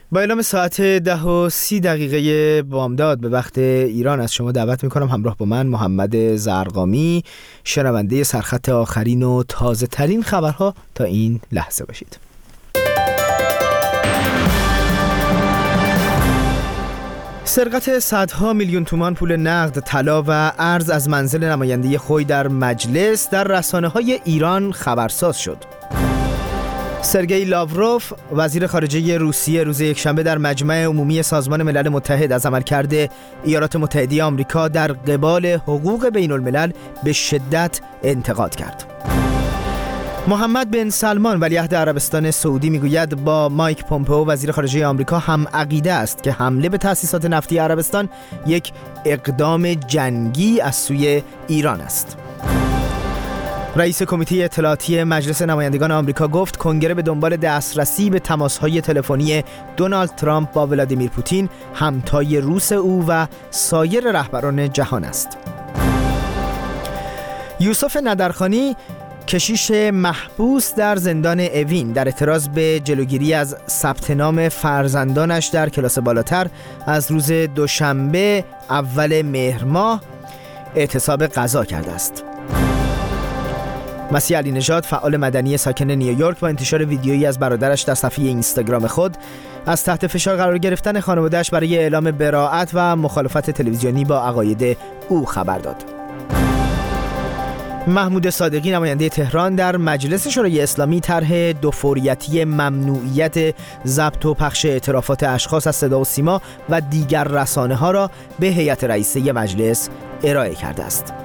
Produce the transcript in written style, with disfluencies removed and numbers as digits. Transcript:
با اعلام ساعت 10:30 بامداد به وقت ایران از شما دعوت میکنم همراه با من محمد زرقامی شنونده سرخط آخرین و تازه ترین خبرها تا این لحظه باشید. سرقت صدها میلیون تومان پول نقد، طلا و ارز از منزل نماینده خوی در مجلس در رسانه‌های ایران خبرساز شد. سرگئی لاوروف وزیر خارجه روسیه روز یکشنبه در مجمع عمومی سازمان ملل متحد از عملکرد ایالات متحده آمریکا در قبال حقوق بین الملل به شدت انتقاد کرد. محمد بن سلمان ولیعهد عربستان سعودی میگوید با مایک پومپئو وزیر خارجه آمریکا هم عقیده است که حمله به تأسیسات نفتی عربستان یک اقدام جنگی از سوی ایران است. رئیس کمیته اطلاعاتی مجلس نمایندگان آمریکا گفت کنگره به دنبال دسترسی به تماس‌های تلفنی دونالد ترامپ با ولادیمیر پوتین، همتای روس او و سایر رهبران جهان است. یوسف ندرخانی کشیش محبوس در زندان اوین در اعتراض به جلوگیری از ثبت نام فرزندانش در کلاس بالاتر از روز دوشنبه اول مهر ماه اعتصاب غذا کرده است. مسیح علی نژاد فعال مدنی ساکن نیویورک با انتشار ویدیویی از برادرش در صفحه اینستاگرام خود از تحت فشار قرار گرفتن خانواده‌اش برای اعلام براءت و مخالفت تلویزیونی با عقاید او خبر داد. محمود صادقی نماینده تهران در مجلس شورای اسلامی طرح دوفوریتی ممنوعیت ضبط و پخش اعترافات اشخاص از صدا و سیما و دیگر رسانه‌ها را به هیئت رئیسه مجلس ارائه کرده است.